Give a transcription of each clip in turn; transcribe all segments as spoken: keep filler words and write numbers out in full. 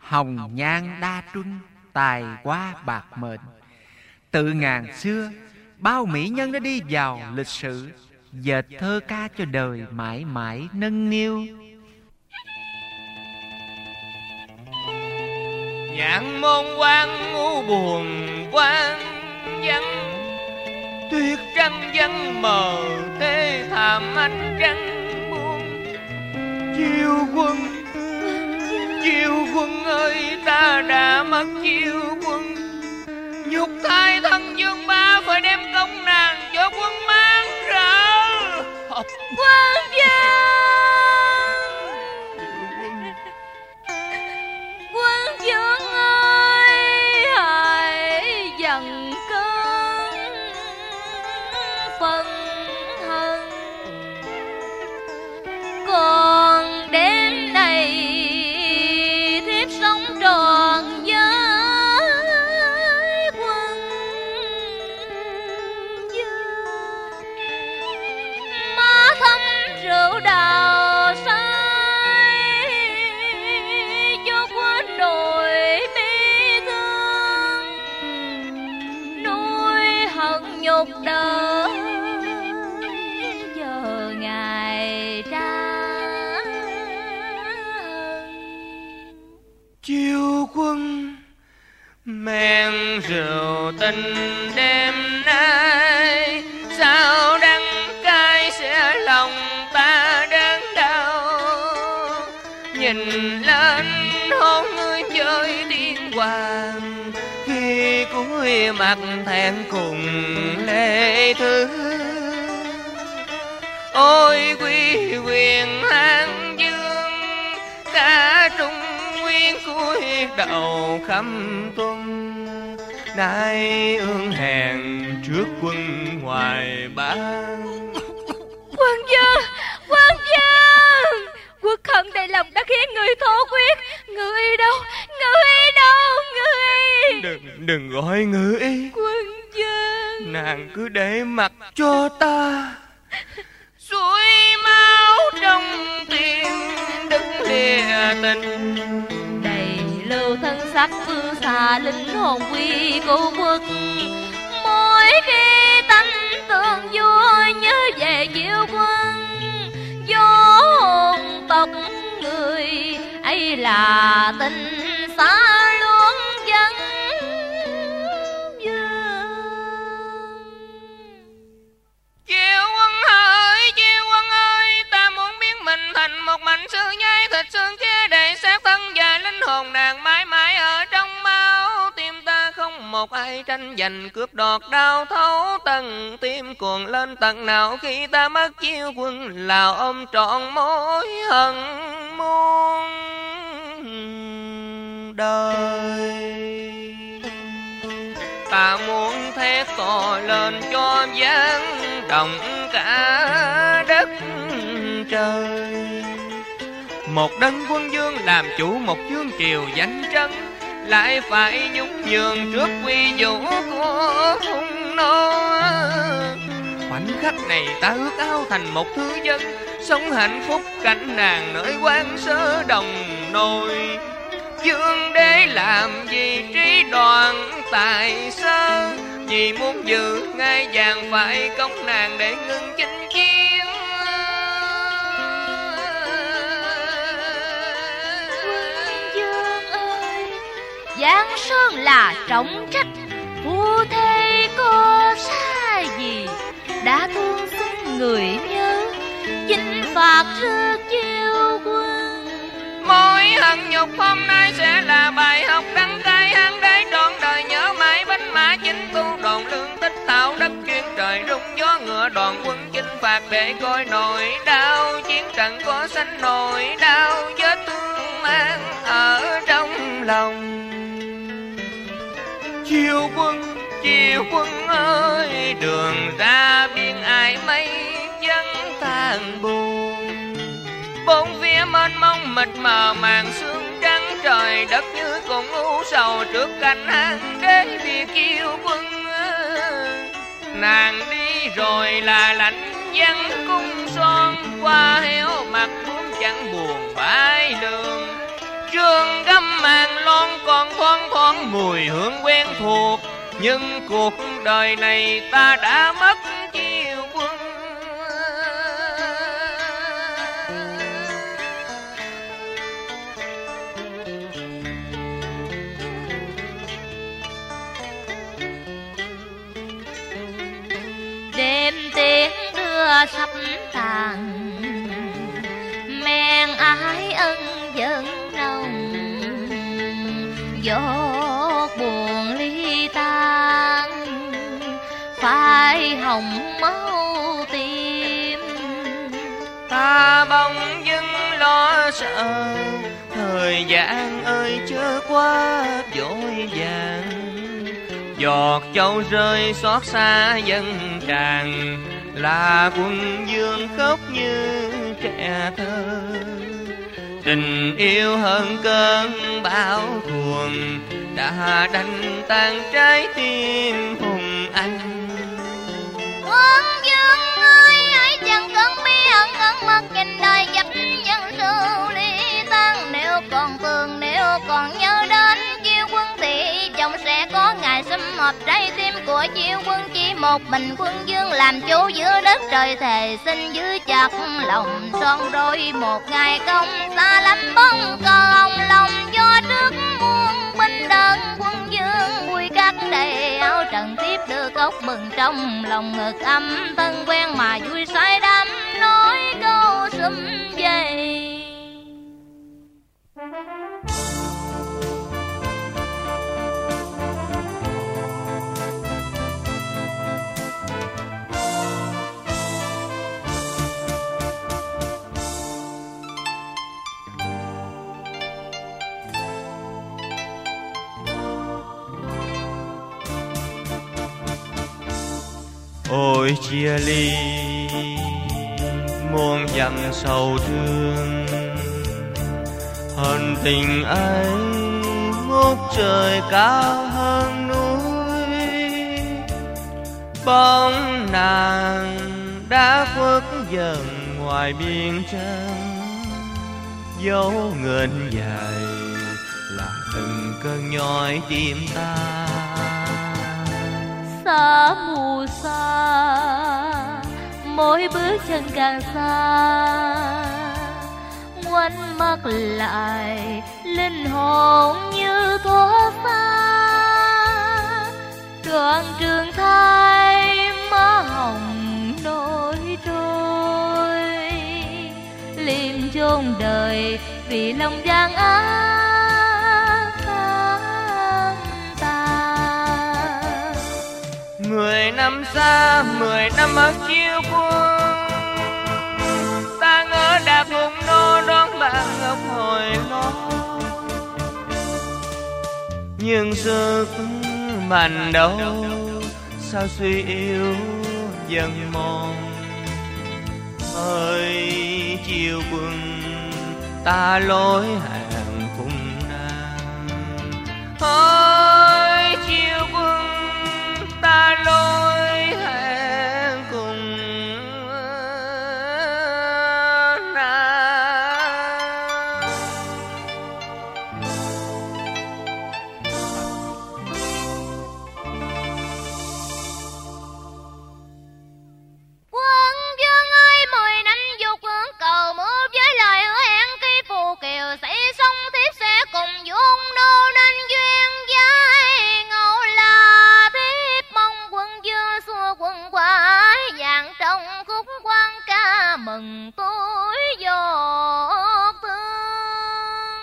hồng nhan đa truân, tài hoa bạc mệnh. Từ ngàn xưa, bao mỹ nhân đã đi vào lịch sử, dệt thơ ca cho đời mãi mãi nâng niu. Nhạn môn quan ngu buồn quan vắng, tuyết trăng vắng mờ thế thảm ánh trăng buông. Chiêu quân, chiêu quân ơi, ta đã mất chiêu quân. Nhục thai thân dương ba phải đem công nàng cho quân mang rỡ. Quan vương, quân vương ơi, hãy dần cơn phân hận. Còn đêm này thiếp sống trọn với quân vương. Má thấm rượu đào say, cho quên nỗi bi thương. Nuôi hận nhục đời, giờ ngày ra Chiêu quân men rượu tình đêm nay, sao đắng cay sẽ lòng ta đớn đau. Nhìn lên hôn ngươi chơi tiên hoàng, khi cúi mặt thẹn cùng lệ thư. Ôi quy quyền an dương, cả trung nguyên cuối đầu khâm tuân. Nay ương hèn trước quân ngoài ban. Quan vương, quan vương, quốc hận đầy lòng đã khiến người thổ quyết. Ngự y đâu, ngự y đâu, ngự y. Đừng, đừng gọi ngự y. Quan vương, nàng cứ để mặc cho ta. Suối máu trong tim đức lìa tình, đầy lưu thân sắc phương xa linh hồn quy cô quốc. Mỗi khi tâm tương vui nhớ về chiêu quân, vô hồn tộc người ấy là tình xa luôn dân dương. Chiêu quân ơi, chiêu quân ơi, ta muốn biến mình thành một mảnh xương nhai thịt xương che đầy xác thân và linh hồn nàng mãi mãi ở trong máu tim ta. Không một ai tranh giành cướp đoạt đau thấu tận tim cuồng lên tận nào khi ta mất chiêu quân, là ôm trọn mối hận muôn đời. Ta muốn thét to lên cho vang động cả đất trời. Một đấng quân vương làm chủ một vương triều danh trấn, lại phải nhún nhường trước quy vũ của hung nô. Khoảnh khắc này ta ước ao thành một thứ dân, sống hạnh phúc cạnh nàng nơi quan sơ đồng nôi. Dương đế làm gì trí đoàn tài sơ, vì muốn giữ ngai vàng phải công nàng để ngưng chinh chiến. Quân vương ơi, Giang Sơn là trọng trách, phu thê có sai gì đã thương xin người nhớ, chinh phạt rước chiêu quân. Mỗi hận nhục hôm nay sẽ là bài học đắng cay, hăng đế trọn đời nhớ mãi binh mã chính tu đồn lương tích tạo đất chuyên trời rung gió ngựa đoàn quân chinh phạt để coi nỗi đau chiến trận có sanh nỗi đau vết thương mang ở trong lòng. Chiêu quân, chiêu quân ơi, đường ra biên ai mây vắng tàn buồn. Bốn phía mênh mông mịt mờ màn sương trắng, trời đất như cùng u sầu trước cạnh hang đế bia kiêu quân. Nàng đi rồi là lạnh văn cung son, qua héo mặt muốn chẳng buồn bãi đường. Trường găm màn mùi hương quen thuộc, nhưng cuộc đời này ta đã mất chiêu quân. Đêm tiếng đưa sắp tàn, men ái ân vẫn nồng, giọt buồn ly tan phai hồng máu tim. Ta bỗng dưng lo sợ, thời gian ơi chớ quá vội vàng. Giọt châu rơi xót xa dân tràn, là quân vương khóc như trẻ thơ. Tình yêu hơn cơn bão thuồng, đã đánh tan trái tim hùng anh. Quân vương ơi, hãy chẳng cơn bi hận ẩn mất kinh đời dập nhân sự ly tan. Nếu còn thương, nếu còn nhớ đến chiêu quân thì chồng sẽ có ngày sum họp trái tim của chiêu quân. Chỉ một mình quân vương làm chủ giữa đất trời, thề xin giữ chặt lòng son đôi. Một ngày công xa lắm bóng cờ ông lòng, do trước muôn binh đơn quân vương vui cắt đầy áo trần tiếp đưa cốc bừng trong lòng ngực âm thân quen mà vui say đắm nói câu sum về. Ôi chia ly muôn dặm sầu thương, hận tình ấy ngút trời cao hơn núi. Bóng nàng đã khuất dần ngoài biên trăng, dấu ngân dài là từng cơn nhói tim ta. Xa mù xa, mỗi bước chân càng xa, ngoảnh mắt lại linh hồn như thoát xa. Đoạn trường thay má hồng nổi trôi, liêm chôn đời vì lòng gian ác. Mười năm xa, mười năm mất chiêu quân, ta ngỡ đã cùng nó đón bạn ngọc hồi lo. Nhưng sức mạnh đâu sao suy yếu dần mòn. Ơi chiêu quân ta lối hàng cùng nàng, ơi chiêu quân ta lối hẹn cùng nàng. Quân vương ơi, mười năm dục hướng cầu mưa với lời hứa hẹn khi phù kiều sẽ sống tiếp sẽ cùng vuông nô nên duyên giai ngộ là tiếp mong quân vương xua quân qua vàng trong khúc quan ca mừng tuổi giọt tương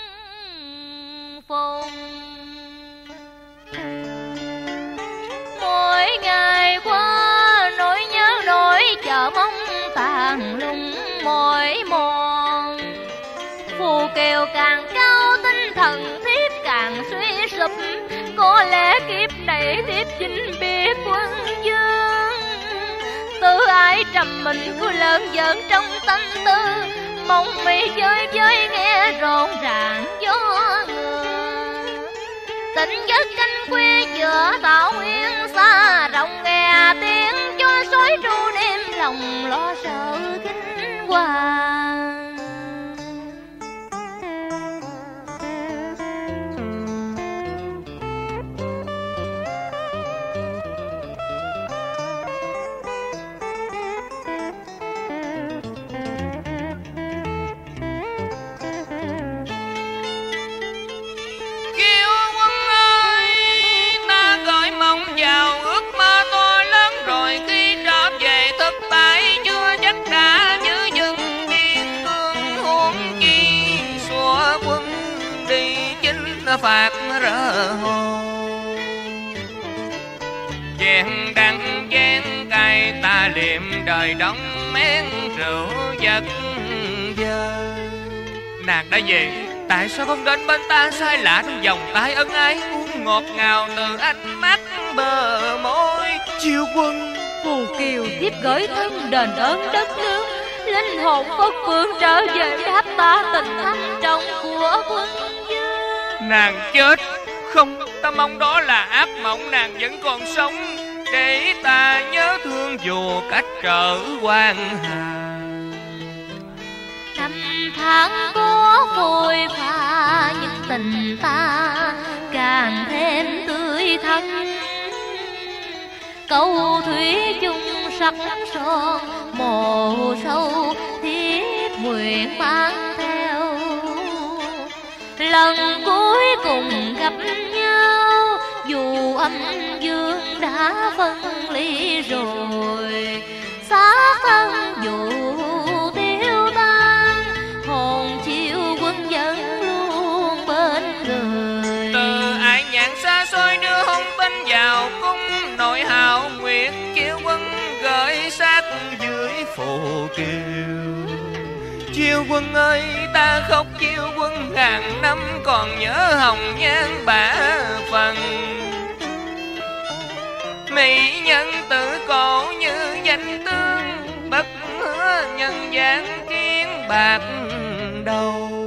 phùng. Mỗi ngày qua nỗi nhớ nỗi chờ mong tàn lung mỏi mòn. Phù kiều càng cao tinh thần thiếp càng suy sụp, có lẽ kiếp này thiếp chính biết quân vương. Tự ái trầm mình cứ lớn giỡn trong tâm tư, mong mi chơi chơi nghe rộn ràng gió ngựa. Tỉnh giấc canh khuya giữa thảo nguyên xa rộng, nghe tiếng cho sói tru đêm lòng lo sợ kinh hoàng. phạt rỡ hồ. Chén đắng chén cay ta liệm đời đóng men rượu vật vơ. Nàng đã về, tại sao không đến bên ta sai lạ trong vòng tay ân ái, uống ngọt ngào từ ánh mắt bờ môi. Chiêu Quân, Phù Kiều thiếp gửi thân đền ơn đất nước, linh hồn Phất Phương trở về đáp ta tình thâm trọng của quân vương. Nàng chết không, ta mong đó là ác mộng, nàng vẫn còn sống để ta nhớ thương dù cách trở quan hà. Năm tháng có phôi pha nhưng tình ta càng thêm tươi thân. Câu thủy chung sắc son mồ sâu thiết nguyện mang theo. Lần cuối cùng gặp nhau dù âm dương đã phân ly rồi, xác thân dù tiêu tan hồn Chiêu Quân vẫn luôn bên người. Từ ải nhạn xa xôi đưa hôn tin vào cung nội hào nguyệt, Chiêu Quân gửi xác dưới Phù Kiều. Chiêu Quân ơi ta khóc Chiêu Quân ngàn năm, còn nhớ hồng nhan bả phần. Mỹ nhân tự cổ như danh tương, bất hứa nhân gian kiến bạc đầu.